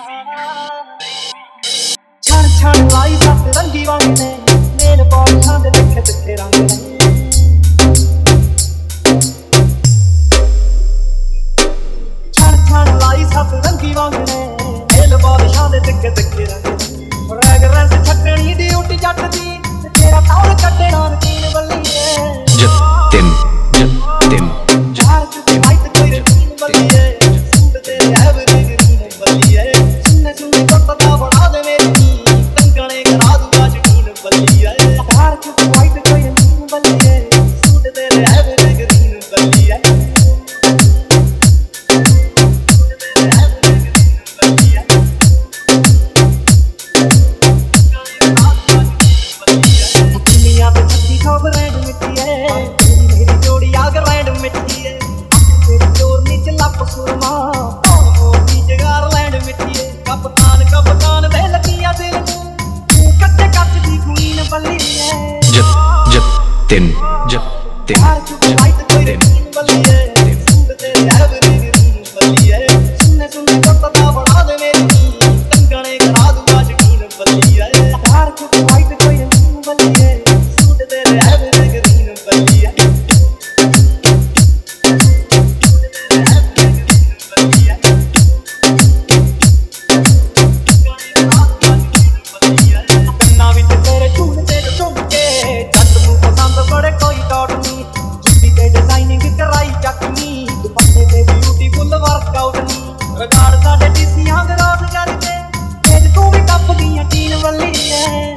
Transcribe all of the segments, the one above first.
ਛਣ ਛਣ ਲਾਈ ਸੱਤ ਰੰਗੀ ਵਾਂਗ ਨੇ ਨੇਲ ਪਾਲਿਸ਼ਾਂ ਦੇ ਤਿੱਖੇ ਤਿੱਖੇ ਰੰਗ ਨੇ ਛਣ ਛਣ ਲਾਈ ਸੱਤ ਰੰਗੀ ਵਾਂਗ ਨੇ ਨੇਲ ਪਾਲਿਸ਼ਾਂ ਦੇ ਤਿੱਖੇ ਤਿੱਖੇ ਰੰਗ ਰੈਗ ਰੈਂਸ ਛੱਡਣੀ ਡਿਊਟੀ ਜੱਟ ਦੀ ਤੇ ਤੇਰਾ ਤੌਰ ਕੱਢਣਾ ਰਕੀਨ ਬੱਲੀਏ ਜਤਿਨ ਚਾਰ ਚੁੱਕੇ ਵਾਈਟ ਕੋਈ ਰਕੀਨ ਬੱਲੀਏ ਸੂਟ ਤੇਰੇ ਐਵਰੇਜ ਰਕੀਨ ਬੱਲੀਏ ਸੁਣਨੇ ਸੁਣਨੇ ਟੁੱਟਦਾ ਬਣਾ ਦੇ ਮੇਰੀ ਟੰਗਣੇ ਕਰਾ ਦੂਗਾ ਯਕੀਨ ਬੱਲੀਏ ਚਾਰ ਚੁੱਕੇ ਵਾਈਟ ਕੋਈ ਰਕੀਨ ਬੱਲੀਏ ਸੂਟ ਤੇਰੇ ਐਵਰੇਜ ਰਕੀਨ ਬੱਲੀਏ कप्तान वे लगिया दिल कच्चे कच दी क्वीन बल्ली जतिन वाइट कोई रकीन बल्ली सूट तेरे एवरेज रकीन बल्ली सुनने सुनने टुटदा बना दे मेरी टंगणे करा दूगा यकीन बल्ली वाइट कोई रकीन बल्ली सूट तेरे एवरेज रकीन बल्ली रिकॉर्ड साडे टीसीआं दे रात करके तेज तू भी टप गईयां टीन बल्ली है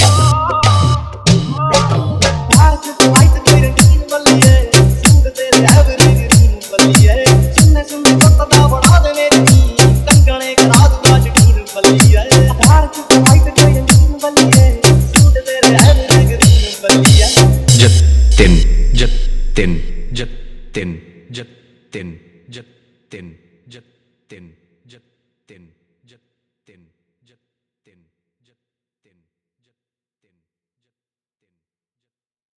यार तू वाइट कोई रकीन बल्ली है सूट तेरे एवरेज रकीन बल्ली है सुनने सुनने टुटदा बना दे मेरी टंगणे करा दूगा यकीन बल्ली है यार तू वाइट कोई रकीन बल्ली है सूट तेरे एवरेज रकीन बल्ली है जतिन जतिन जतिन जतिन जतिन जतिन जतिन जतिन